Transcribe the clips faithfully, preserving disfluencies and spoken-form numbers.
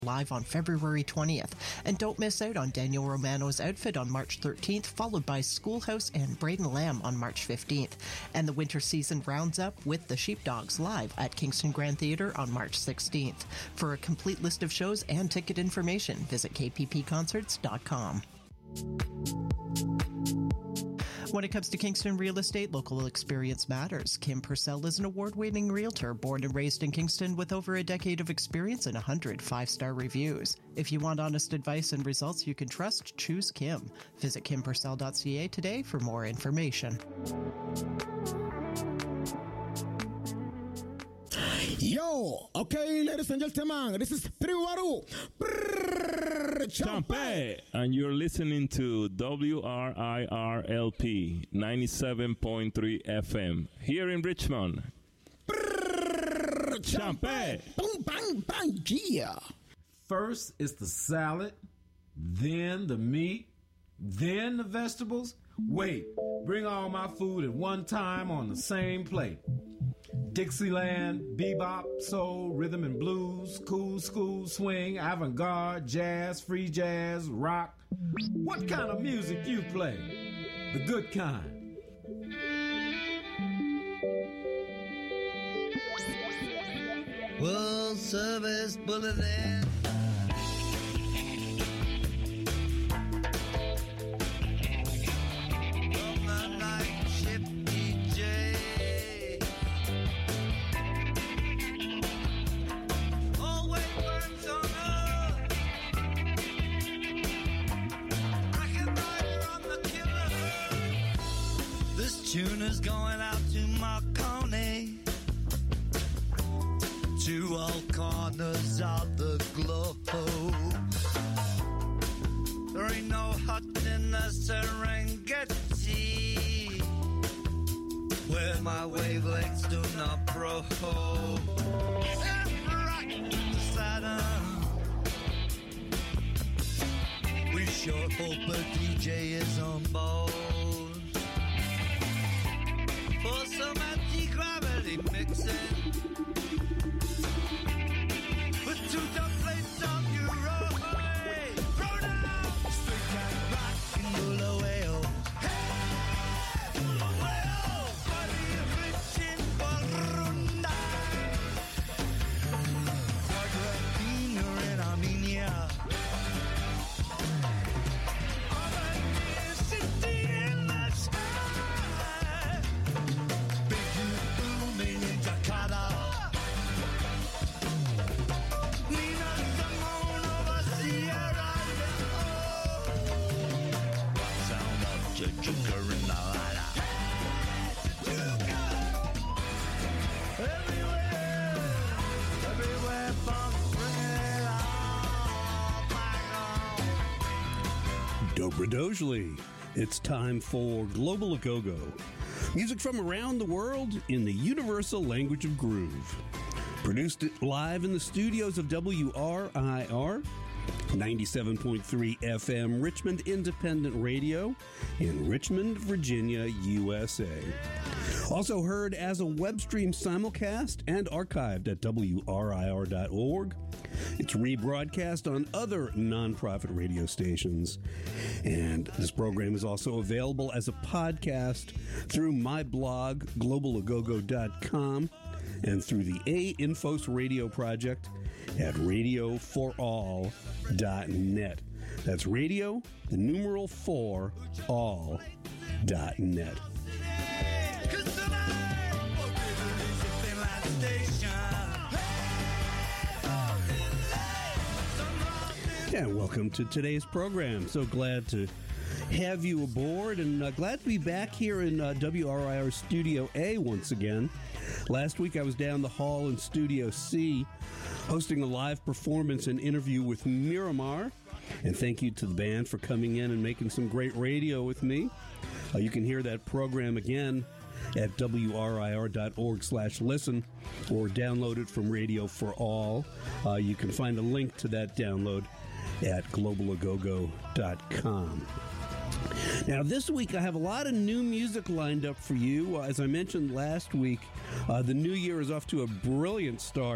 live on February twentieth. And don't miss out on Daniel Romano's outfit on March thirteenth, followed by Schoolhouse and Braden Lamb on March fifteenth. And the winter season rounds up with the Sheepdogs live at Kingston Grand Theatre on March sixteenth. For a complete list of shows and ticket information, visit k p p concerts dot com. When it comes to Kingston real estate, local experience matters. Kim Purcell is an award-winning realtor born and raised in Kingston with over a decade of experience and one hundred five-star reviews. If you want honest advice and results you can trust, choose Kim. Visit kim purcell dot c a today for more information. Yo, okay, ladies and gentlemen, this is Triwaru Champe, and you're listening to W R I R L P ninety-seven point three F M here in Richmond. Champe, boom, bang, bang, yeah. First is the salad, then the meat, then the vegetables. Wait, bring all my food at one time on the same plate. Dixieland, bebop, soul, rhythm and blues, cool school, swing, avant-garde, jazz, free jazz, rock. What kind of music you play? The good kind. World Service Bulletin. Tune is going out to Marconi, to all corners of the globe. There ain't no hut in the Serengeti where my wavelengths do not probe. Saturn, we sure hope a D J is on board for some anti-gravity mixing. Put two dumb plates on your road. Throw down straight cat rock and roll away. Oh, hey, roll away. Oh, body affliction for Runda. Quadratine in Armenia. Of a dear city in the sky. Dobrodojli. It's time for Global A-Go-Go. Music from around the world in the universal language of groove. Produced it live in the studios of W R I R, ninety-seven point three F M, Richmond Independent Radio in Richmond, Virginia, U S A. Also heard as a web stream simulcast and archived at W R I R dot org. It's rebroadcast on other nonprofit radio stations. And this program is also available as a podcast through my blog, global a go go dot com, and through the A-Infos Radio Project at radio for all dot net. That's radio, the numeral four, all dot net. And welcome to today's program. So glad to have you aboard, and uh, glad to be back here in uh, W R I R Studio A once again. Last week I was down the hall in Studio C hosting a live performance and interview with Miramar. And thank you to the band for coming in and making some great radio with me. Uh, you can hear that program again at W R I R dot org slash listen or download it from Radio for All. Uh, you can find a link to that download at global a go go dot com. Now, this week I have a lot of new music lined up for you. Uh, as I mentioned last week, uh, the new year is off to a brilliant start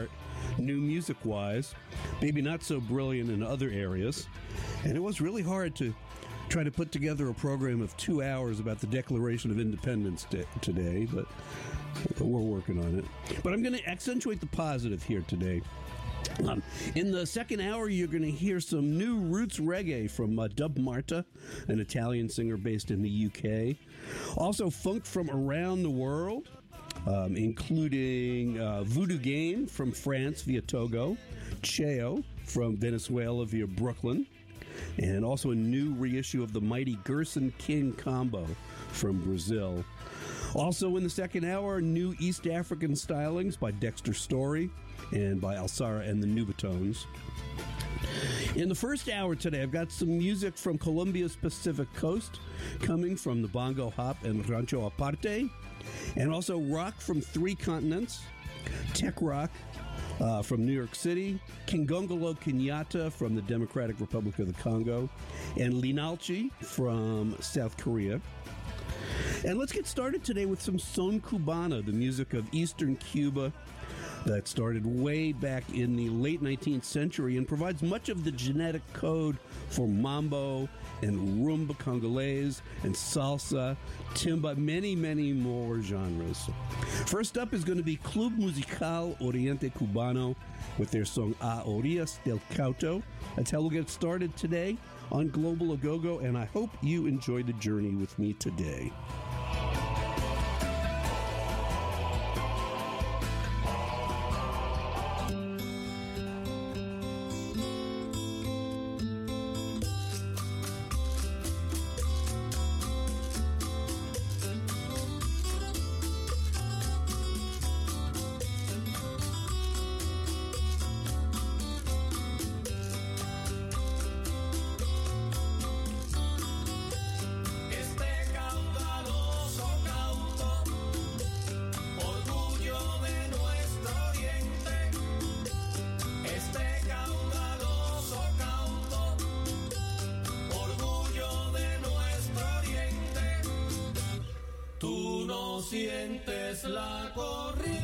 new music-wise, maybe not so brilliant in other areas. And it was really hard to try to put together a program of two hours about the Declaration of Independence t- today, but we're working on it. But I'm going to accentuate the positive here today. Um, in the second hour, you're going to hear some new roots reggae from uh, Dub Marta, an Italian singer based in the U K. Also, funk from around the world, um, including uh, Voodoo Game from France via Togo, Cheo from Venezuela via Brooklyn, and also a new reissue of the mighty Gerson King combo from Brazil. Also in the second hour, new East African stylings by Dexter Story and by Alsara and the Nubatones. In the first hour today, I've got some music from Colombia's Pacific Coast coming from the Bongo Hop and Rancho Aparte, and also rock from three continents, tech rock uh, from New York City, Kingongolo Kenyatta from the Democratic Republic of the Congo, and Linalchi from South Korea. And let's get started today with some son cubana, the music of Eastern Cuba that started way back in the late nineteenth century and provides much of the genetic code for mambo and rumba Congolese and salsa, timba, many, many more genres. First up is going to be Club Musical Oriente Cubano with their song A Orillas del Cauto. That's how we'll get started today on Global Agogo, and I hope you enjoy the journey with me today. Sientes la corriente,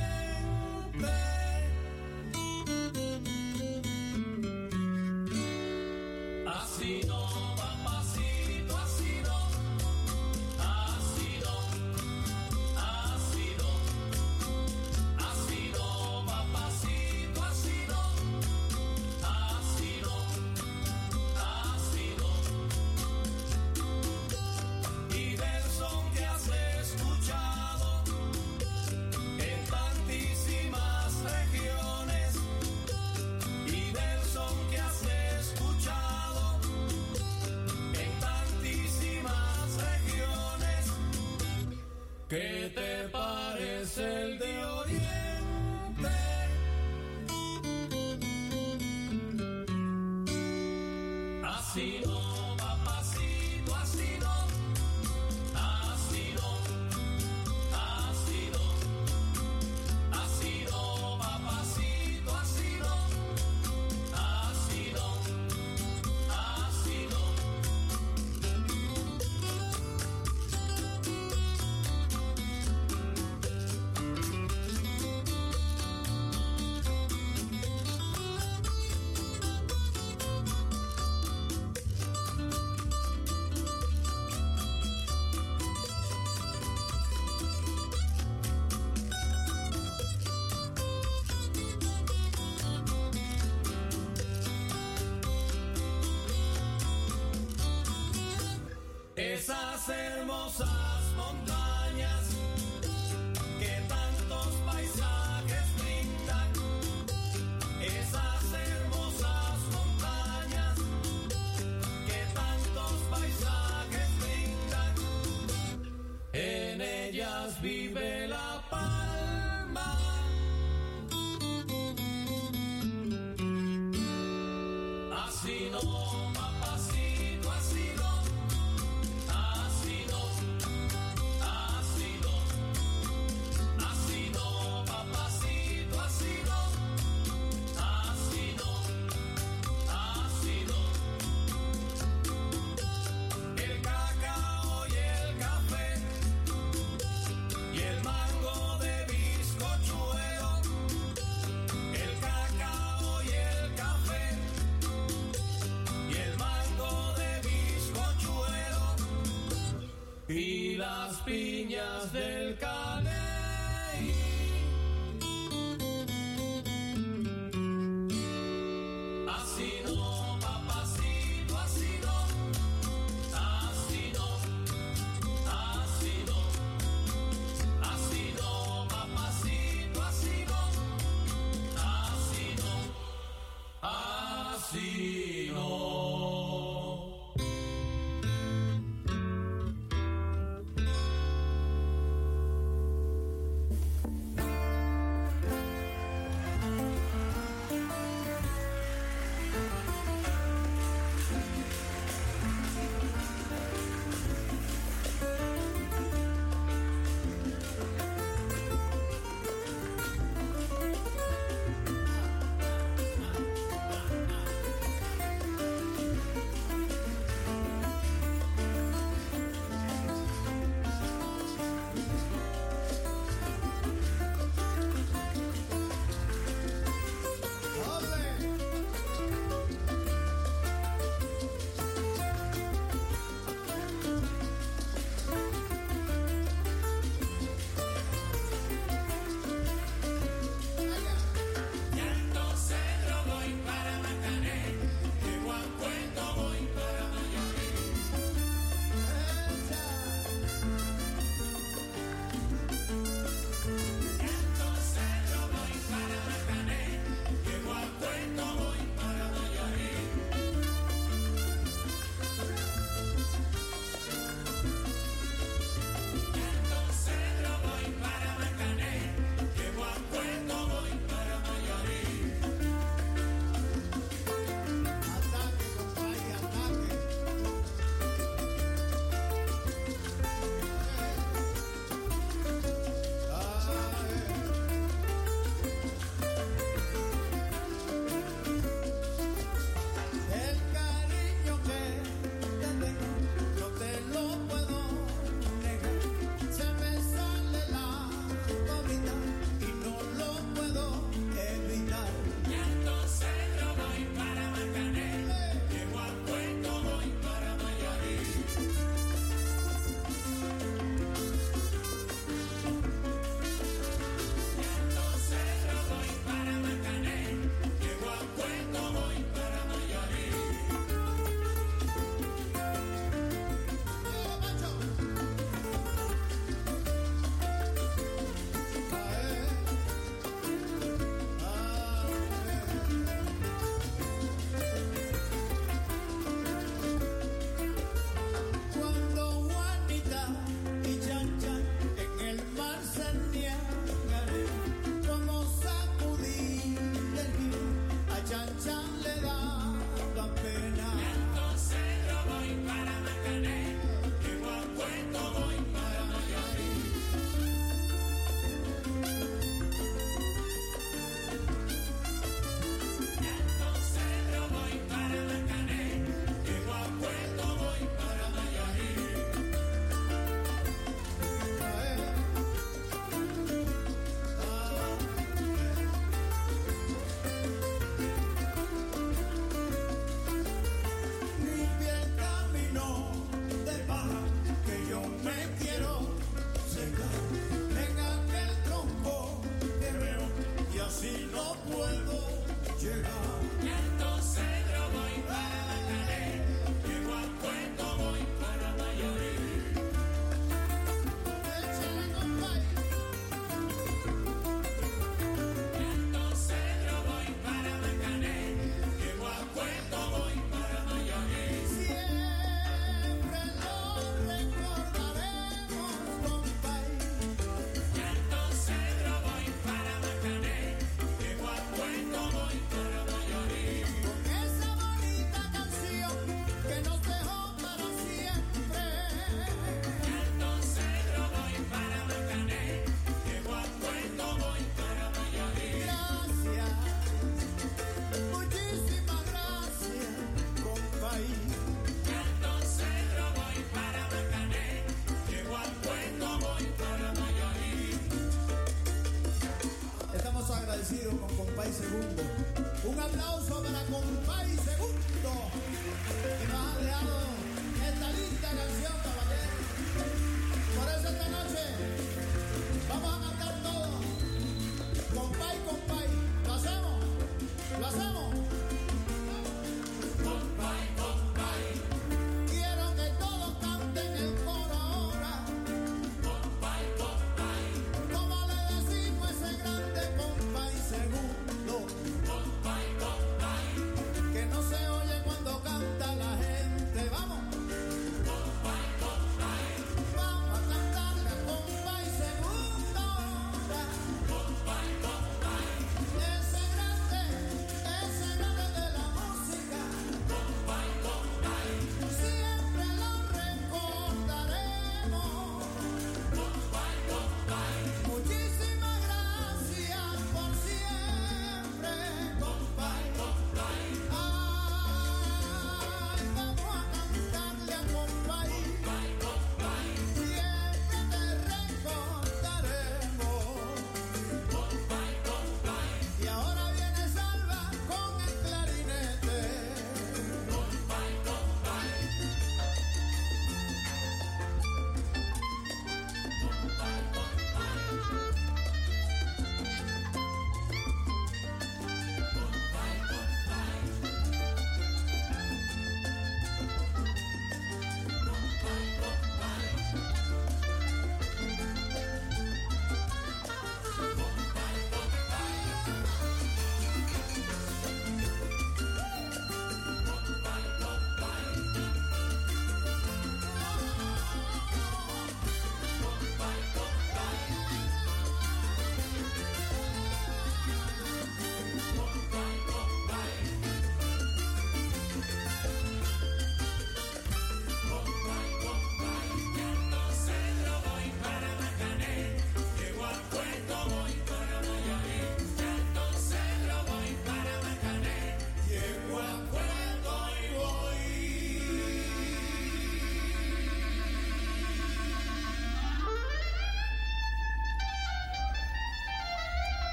así no, papacito, así no, así no, así no, así no, papacito, así no, así no, así no, y del son que has escuchado en tantísimas regiones, y del son que has escuchado en tantísimas regiones, ¿qué te parece el de Oriente? Así no, papacito, así no, así no, así no, así no, papacito, así no, así no, así no. Esas hermosas montañas que tantos paisajes brindan, esas hermosas montañas que tantos paisajes brindan, en ellas vive la palma. Así no, papacito, así no. Así no, así no, así no, papacito, así no, así no, así no. El cacao y el café y el mango de bizcochuelo, el cacao las piñas del Caney. Así no, papacito, así no, así no, así no, así no, papacito, así no, así no, así no.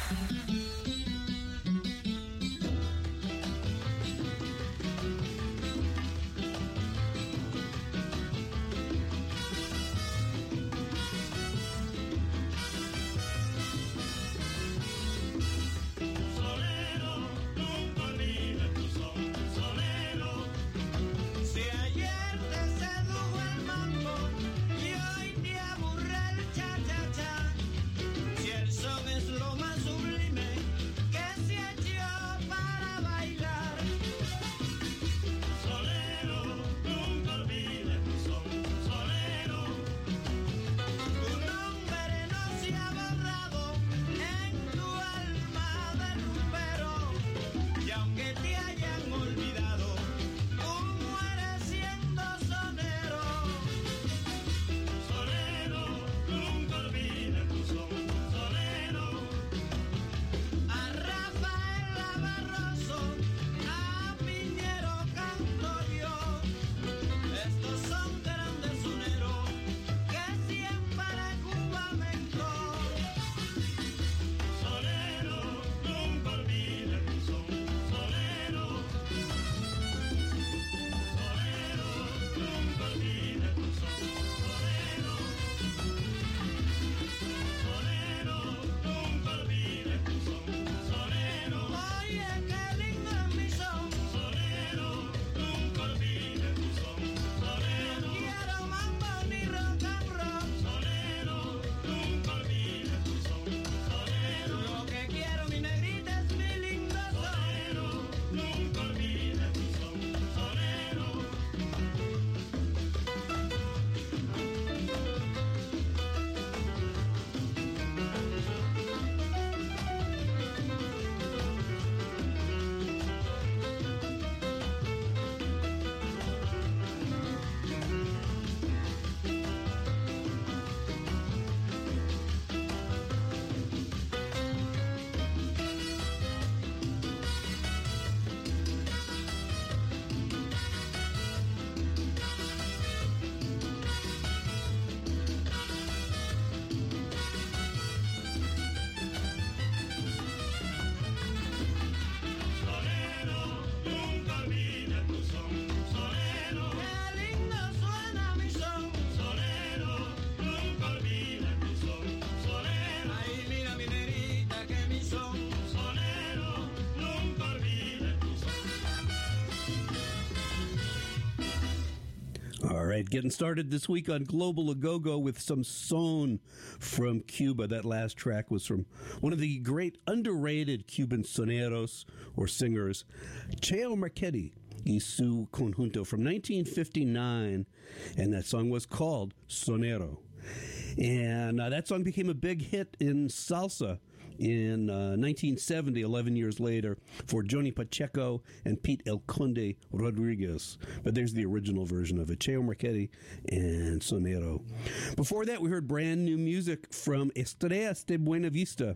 All right, getting started this week on Global Agogo with some son from Cuba. That last track was from one of the great underrated Cuban soneros or singers, Cheo Marchetti y su conjunto from nineteen fifty-nine, and that song was called Sonero. And uh, that song became a big hit in salsa in uh, nineteen seventy, eleven years later, for Johnny Pacheco and Pete El Conde Rodriguez. But there's the original version of it, Cheo Marchetti and Sonero. Before that, we heard brand new music from Estrellas de Buena Vista,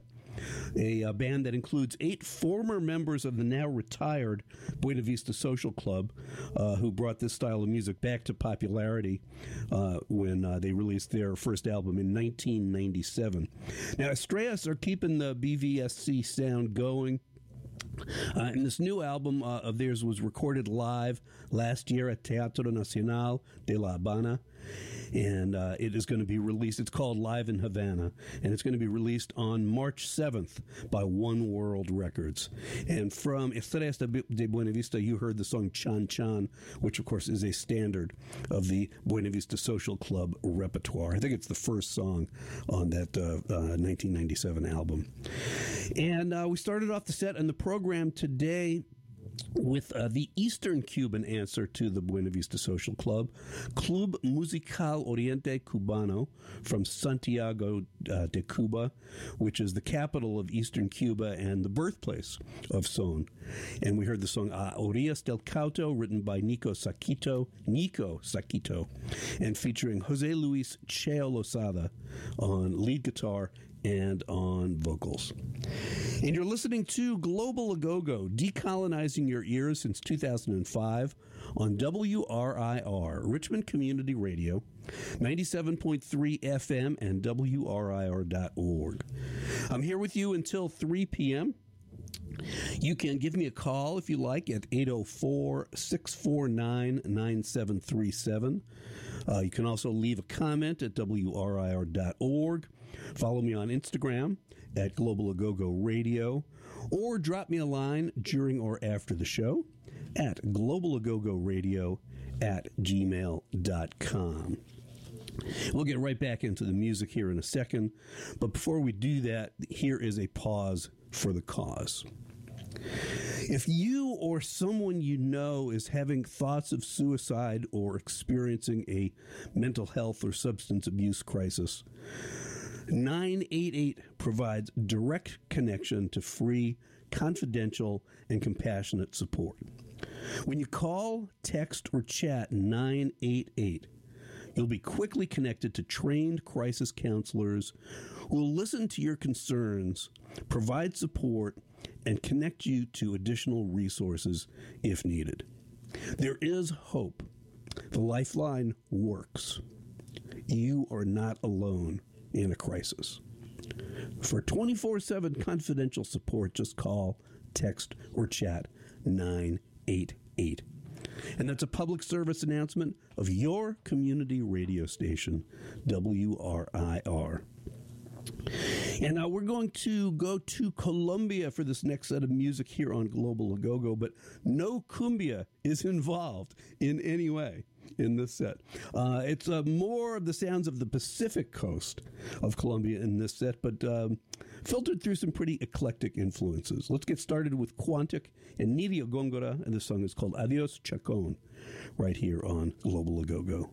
a uh, band that includes eight former members of the now retired Buena Vista Social Club, uh, who brought this style of music back to popularity uh, when uh, they released their first album in nineteen ninety-seven. Now, Estrellas are keeping the B V S C sound going. Uh, and this new album uh, of theirs was recorded live last year at Teatro Nacional de La Habana. And uh, it is going to be released. It's called Live in Havana, and it's going to be released on March seventh by One World Records. And from Estrellas de Buena Vista, you heard the song Chan Chan, which, of course, is a standard of the Buena Vista Social Club repertoire. I think it's the first song on that uh, uh, nineteen ninety-seven album. And uh, we started off the set and the program today with uh, the Eastern Cuban answer to the Buena Vista Social Club, Club Musical Oriente Cubano from Santiago uh, de Cuba, which is the capital of Eastern Cuba and the birthplace of son. And we heard the song A Orillas del Cauto, written by Nico Saquito, Nico Saquito, and featuring Jose Luis Cheo Lozada on lead guitar and on vocals. And you're listening to Global Agogo, decolonizing your ears since two thousand five on W R I R, Richmond Community Radio, ninety-seven point three F M, and W R I R dot org. I'm here with you until three p.m. You can give me a call if you like at eight oh four, six four nine, nine seven three seven. Uh, you can also leave a comment at W R I R dot org. Follow me on Instagram at Global Agogo Radio, or drop me a line during or after the show at globalagogoradio at gmail dot com. We'll get right back into the music here in a second, but before we do that, here is a pause for the cause. If you or someone you know is having thoughts of suicide or experiencing a mental health or substance abuse crisis, nine eight eight provides direct connection to free, confidential, and compassionate support. When you call, text, or chat nine eight eight, you'll be quickly connected to trained crisis counselors who will listen to your concerns, provide support, and connect you to additional resources if needed. There is hope. The Lifeline works. You are not alone in a crisis. For twenty-four seven confidential support, just call, text, or chat nine eight eight. And that's a public service announcement of your community radio station, W R I R. And now we're going to go to Colombia for this next set of music here on Global Agogo, but no cumbia is involved in any way in this set. Uh, it's uh, more of the sounds of the Pacific coast of Colombia in this set, but um, filtered through some pretty eclectic influences. Let's get started with Quantic and Nidia Gongora, and this song is called Adios Chacon, right here on Global Agogo.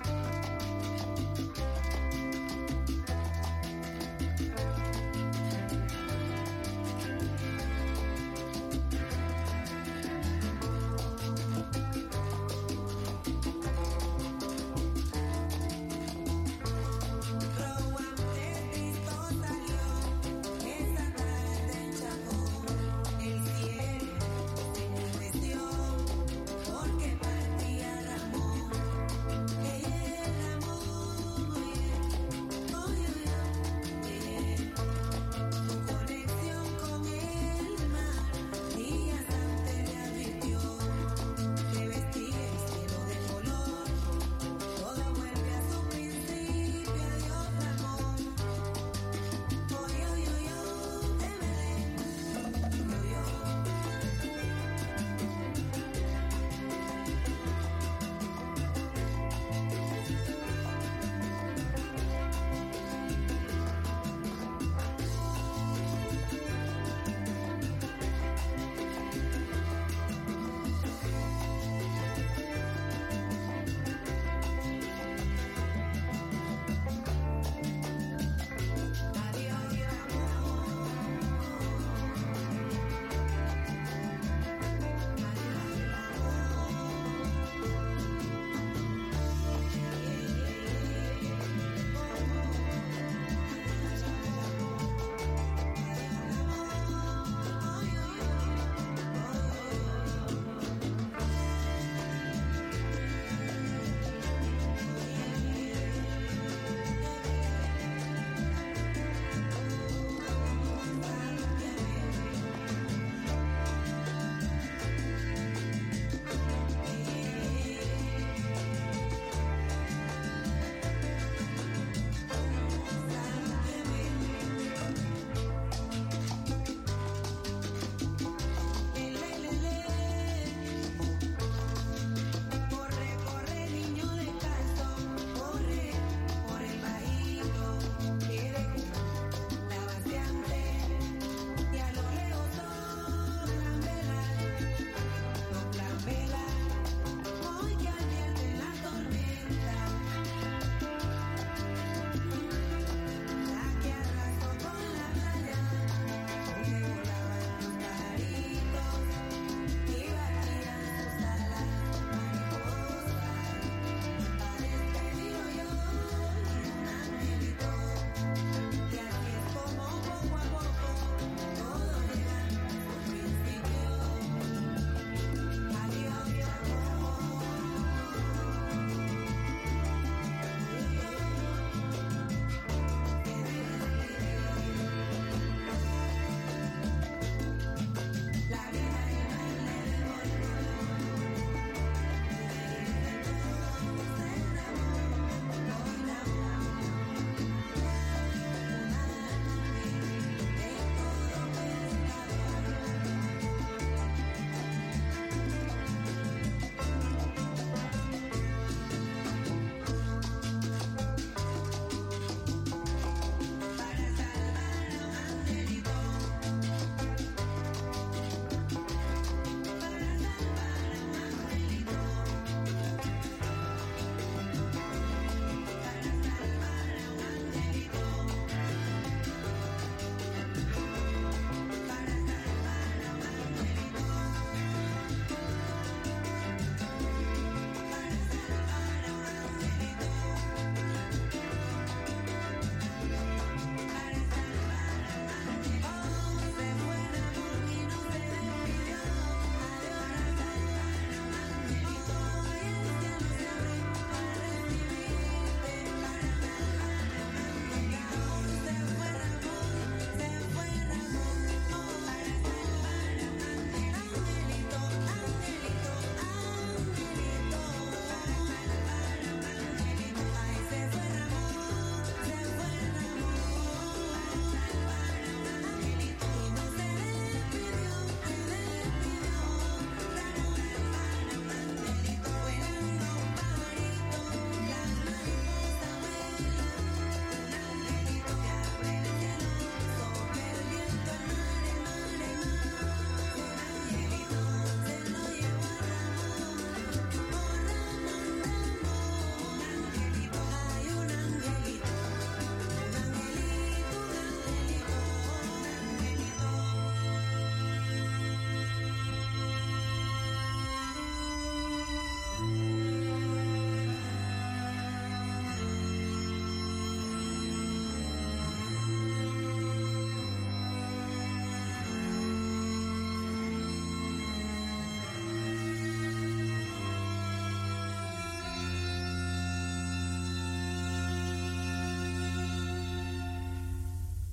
Adios,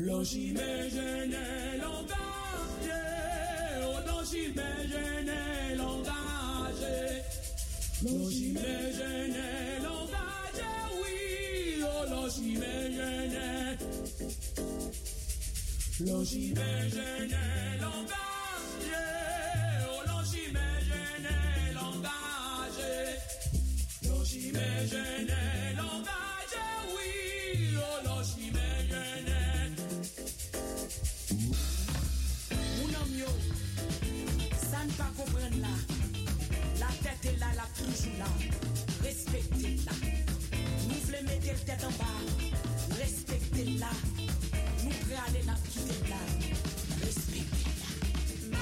L'ochimègène langage, oh l'ochimègène langage, l'ochimègène langage, oui, oh l'ochimègène, l'ochimègène langage, oh l'ochimègène langage, l'ochimègène langage, oui, oh l'ochimègène. Pas comprendre là, la tête est là, la toujours là, respectez-la. Nous voulons mettre la tête en bas, respectez-la. Nous voulons aller la quitter là, respectez-la.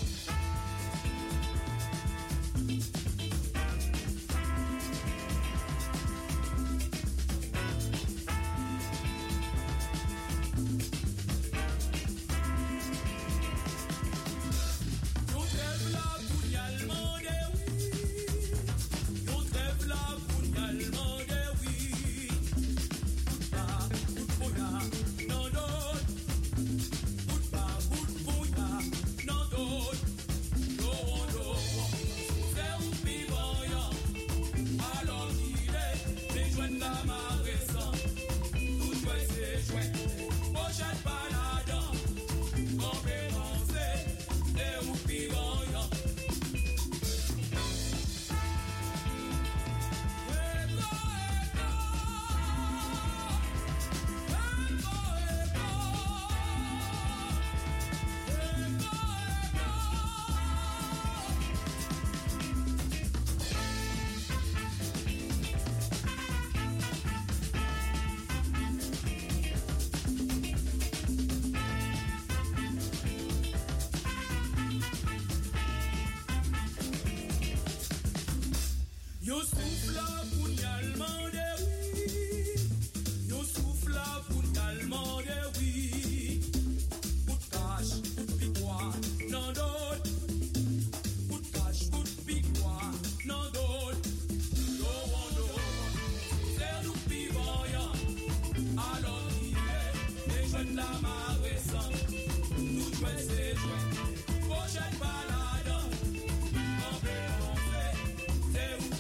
Yo souffle pour n'allement de oui. Yo souffle pour n'allement de oui. Pour cache, pour piquois, non d'autre. Pour cache, pour piquois, non d'autre. Do on do, c'est nous vivons. Alors il est, les jeunes la marressant. Tout jouer c'est jouer. Prochaine balade. En fait, c'est où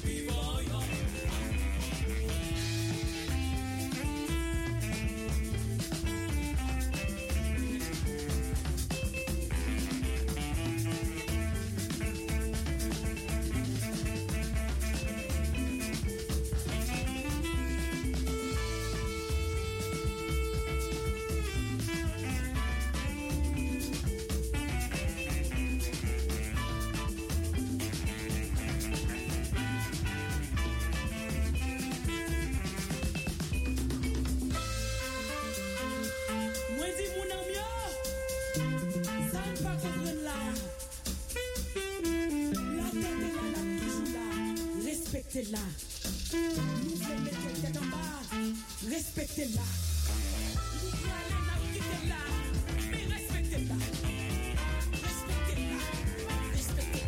respectez-la. Nous voulons mettre la tête en bas, respectez-la. Nous voulons aller la quitter là, mais respectez-la. Respectez-la, respectez-la.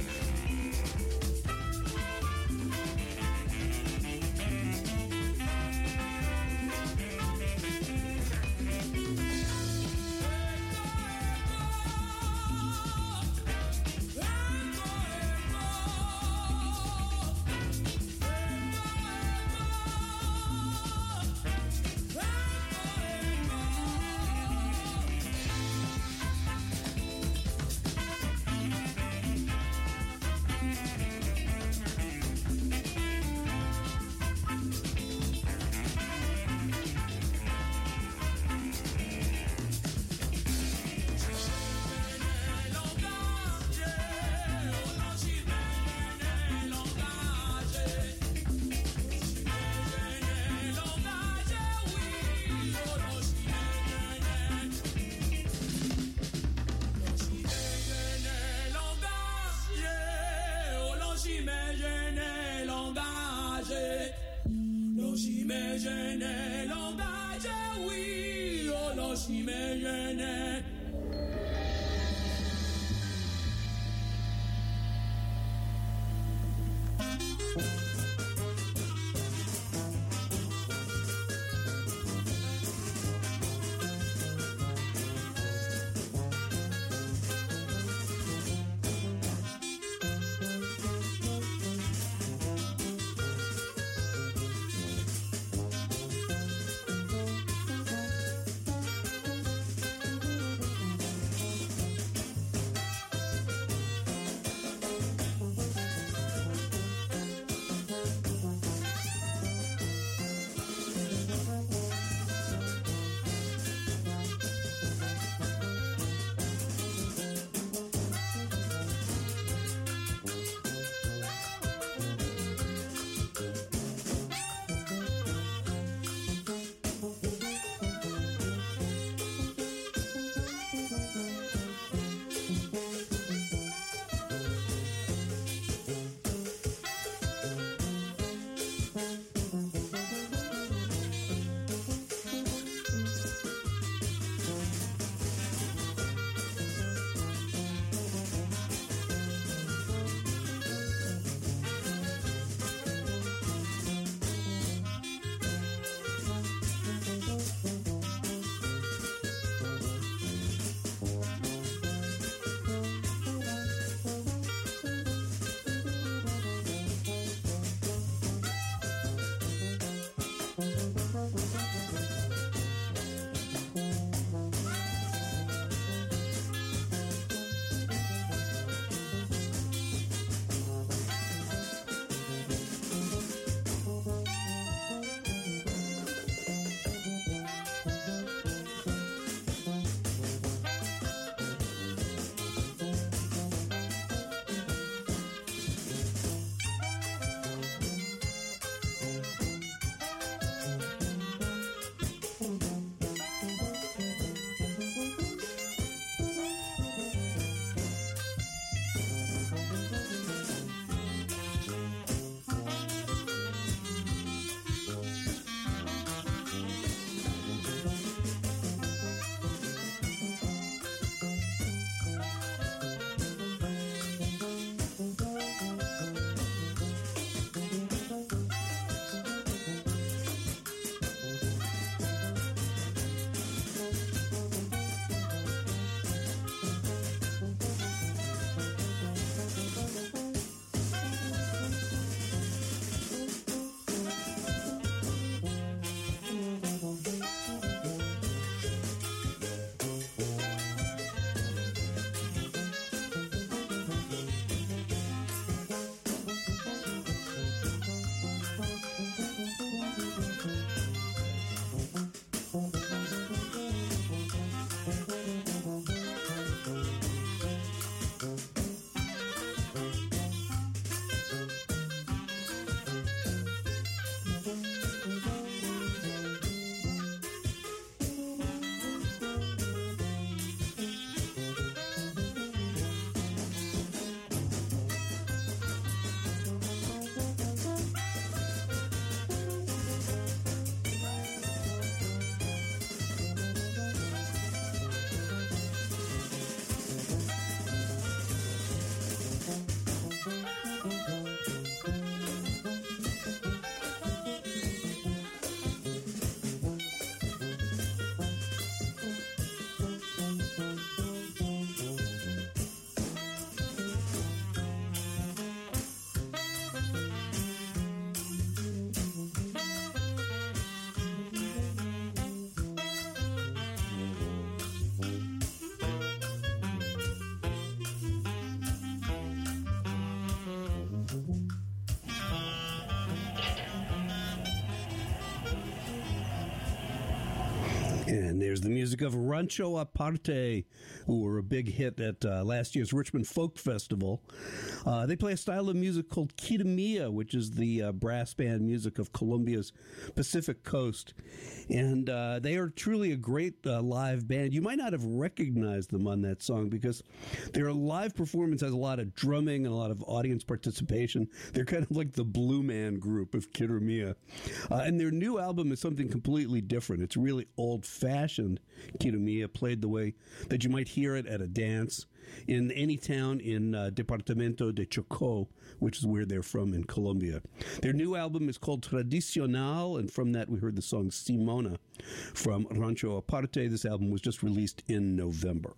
there's the music of Rancho Aparte, who were a big hit at uh, last year's Richmond Folk Festival. Uh, they play a style of music called Kitamia, which is the uh, brass band music of Colombia's Pacific Coast. And uh, they are truly a great uh, live band. You might not have recognized them on that song because their live performance has a lot of drumming and a lot of audience participation. They're kind of like the Blue Man group of Kitamia. Uh, and their new album is something completely different. It's really old-fashioned Kitamia, played the way that you might hear it at a dance in any town in uh, Departamento de Chocó, which is where they're from in Colombia. Their new album is called Tradicional, and from that we heard the song Simona from Rancho Aparte. This album was just released in November.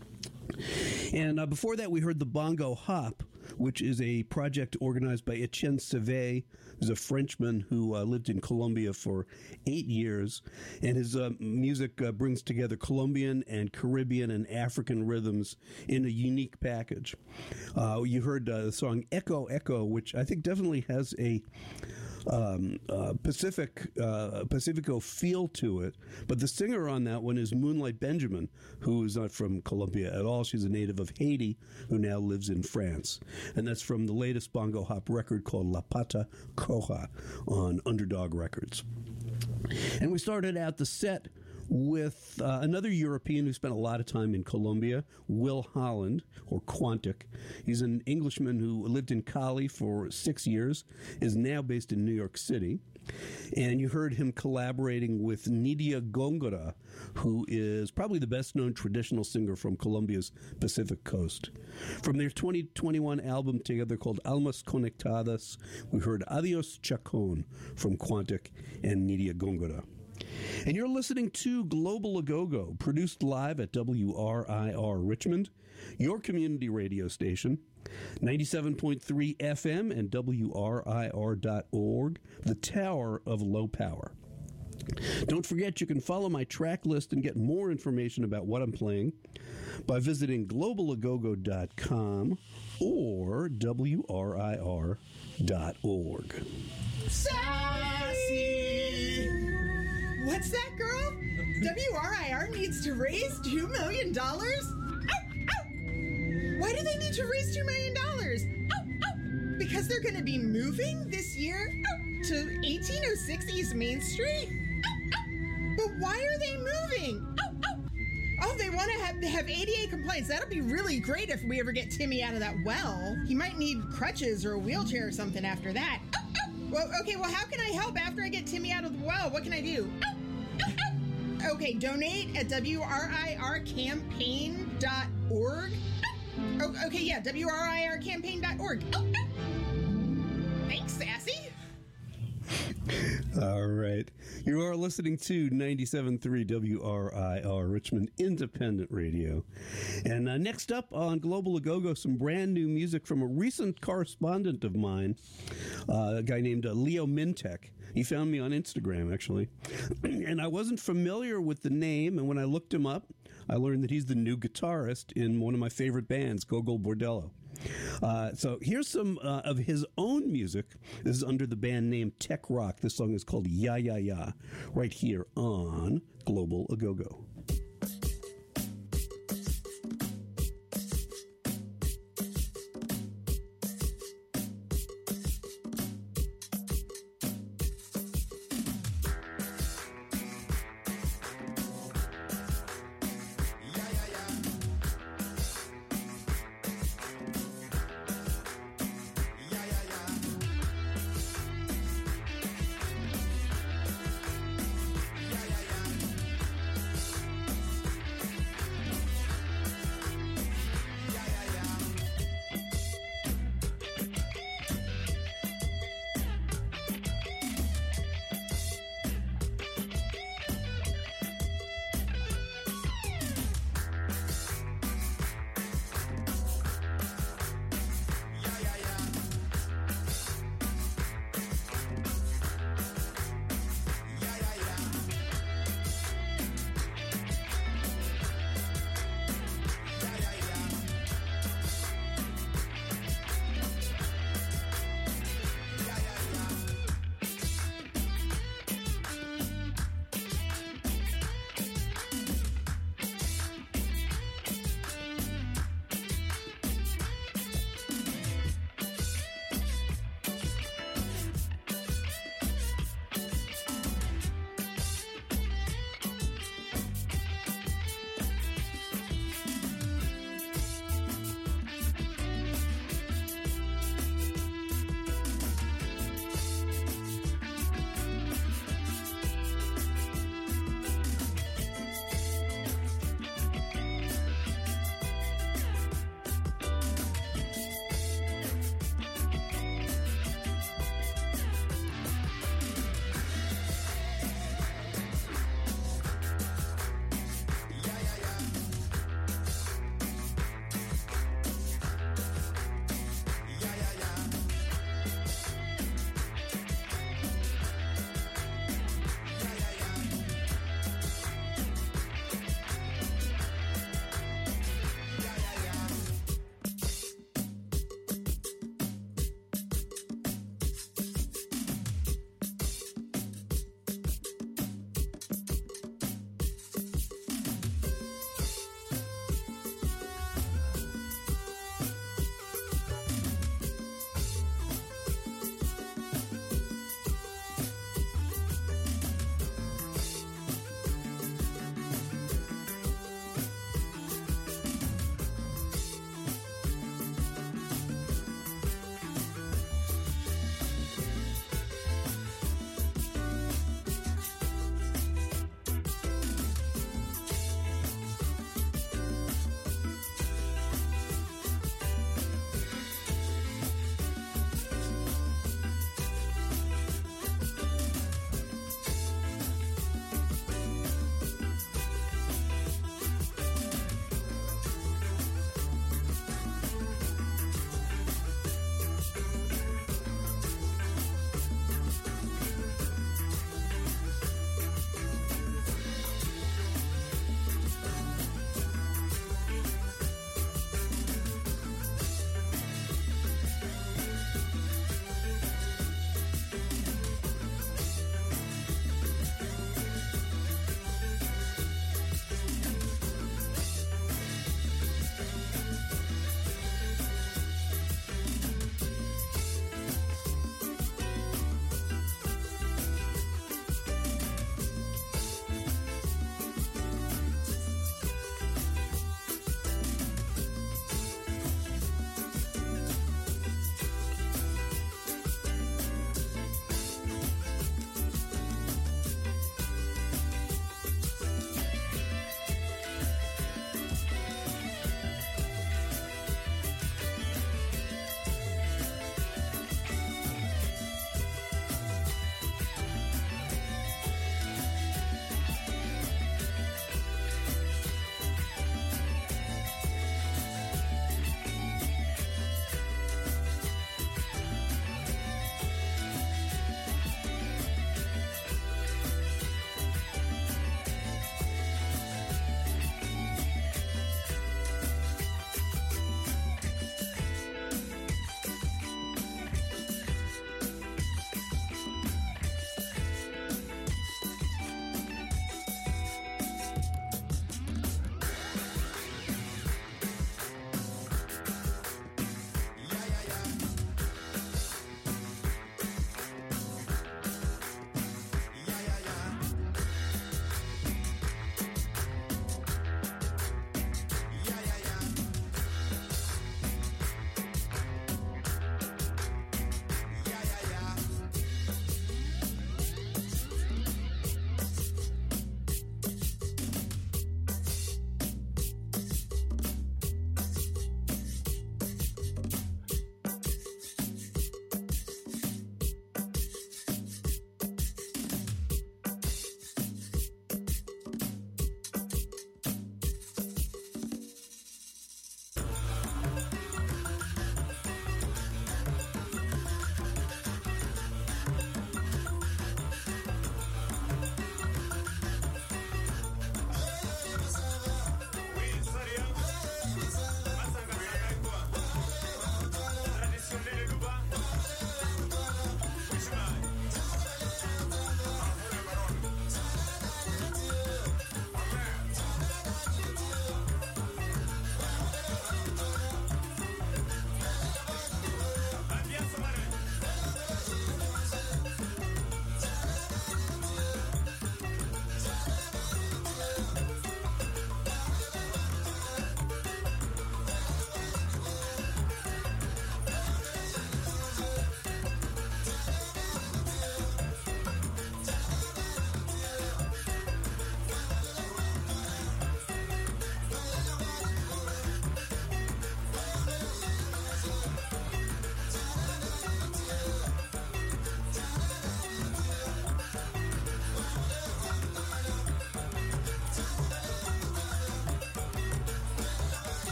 And uh, before that, we heard the Bongo Hop, which is a project organized by Etienne Sevé, who's a Frenchman who uh, lived in Colombia for eight years. And his uh, music uh, brings together Colombian and Caribbean and African rhythms in a unique package. Uh, you heard uh, the song Echo Echo, which I think definitely has a Um, uh, Pacific uh, Pacifico feel to it, but the singer on that one is Moonlight Benjamin, who is not from Colombia at all. She's a native of Haiti who now lives in France, and that's from the latest Bongo Hop record called La Pata Coja on Underdog Records. And we started out the set with uh, another European who spent a lot of time in Colombia, Will Holland, or Quantic. He's an Englishman who lived in Cali for six years, is now based in New York City. And you heard him collaborating with Nidia Góngora, who is probably the best-known traditional singer from Colombia's Pacific Coast. From their twenty twenty-one album together called Almas Conectadas, we heard Adios Chacón from Quantic and Nidia Góngora. And you're listening to Global Agogo, produced live at W R I R Richmond, your community radio station, ninety-seven point three F M and W R I R dot org, the Tower of Low Power. Don't forget you can follow my track list and get more information about what I'm playing by visiting global agogo dot com or W R I R dot org. Sassy! What's that, girl? W R I R needs to raise two million dollars? Ow! Ow! Why do they need to raise two million dollars? Ow! Ow! Because they're going to be moving this year ow, to eighteen oh six East Main Street? Ow! Ow! But why are they moving? Ow! Ow! Oh, they want to have, have A D A compliance. That'll be really great if we ever get Timmy out of that well. He might need crutches or a wheelchair or something after that. Ow! Ow! Well, okay, well, how can I help after I get Timmy out of the well? What can I do? Ow! Okay, donate at W R I R campaign dot org. Oh, okay, yeah, W R I R campaign dot org. Oh, oh. Thanks, Sassy. All right. You are listening to ninety-seven point three W R I R Richmond Independent Radio. And uh, next up on Global Agogo, some brand new music from a recent correspondent of mine, uh, a guy named uh, Leo Mintek. He found me on Instagram, actually. And I wasn't familiar with the name, and when I looked him up, I learned that he's the new guitarist in one of my favorite bands, Gogol Bordello. Uh, so here's some uh, of his own music. This is under the band name Tech Rock. This song is called Ya Ya Ya, right here on Global Agogo.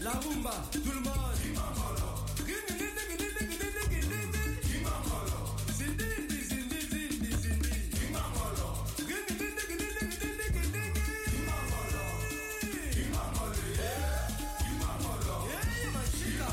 La rumba, tout le monde. Zindindi, zindi, zindi, zindi. Yeah, my chica.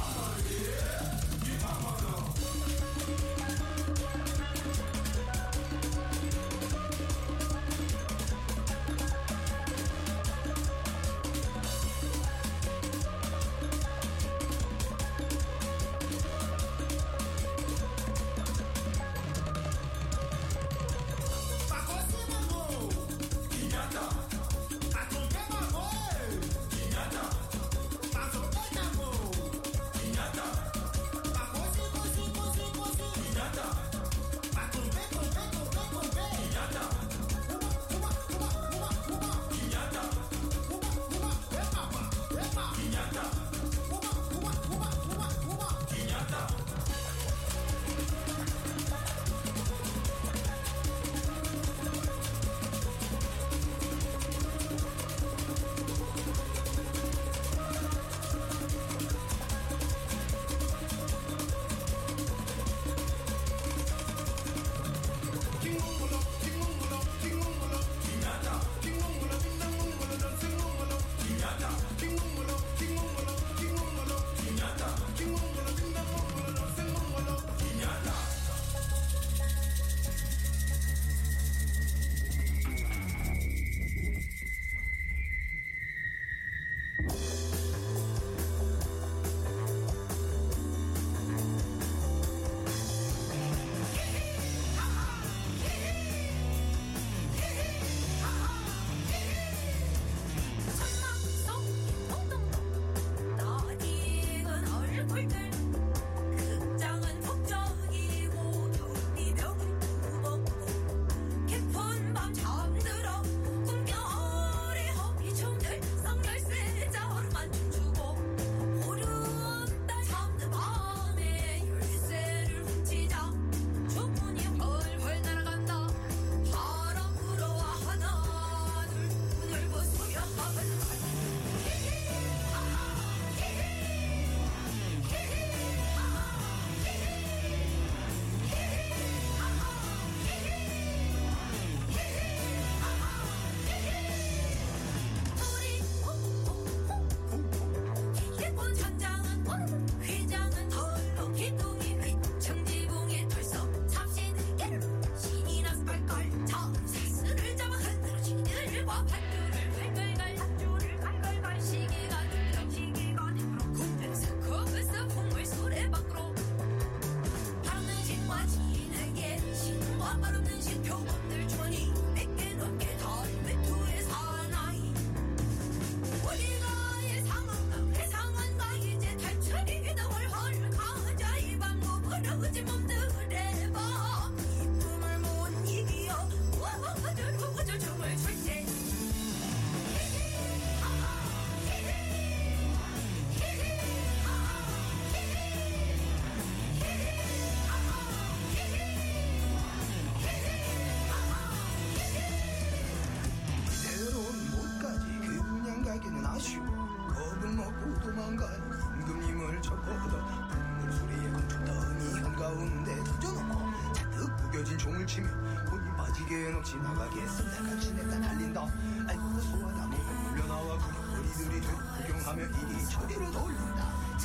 지나가겠어 내가 지냈다 달린다 아이고 소화나무 물려나와 구리들이 구경하며 이리 저리로 돌린다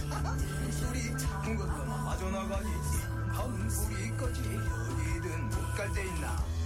소리 작은 것도 빠져나가니 한 뿌리까지 어디든 못 갈 데 있나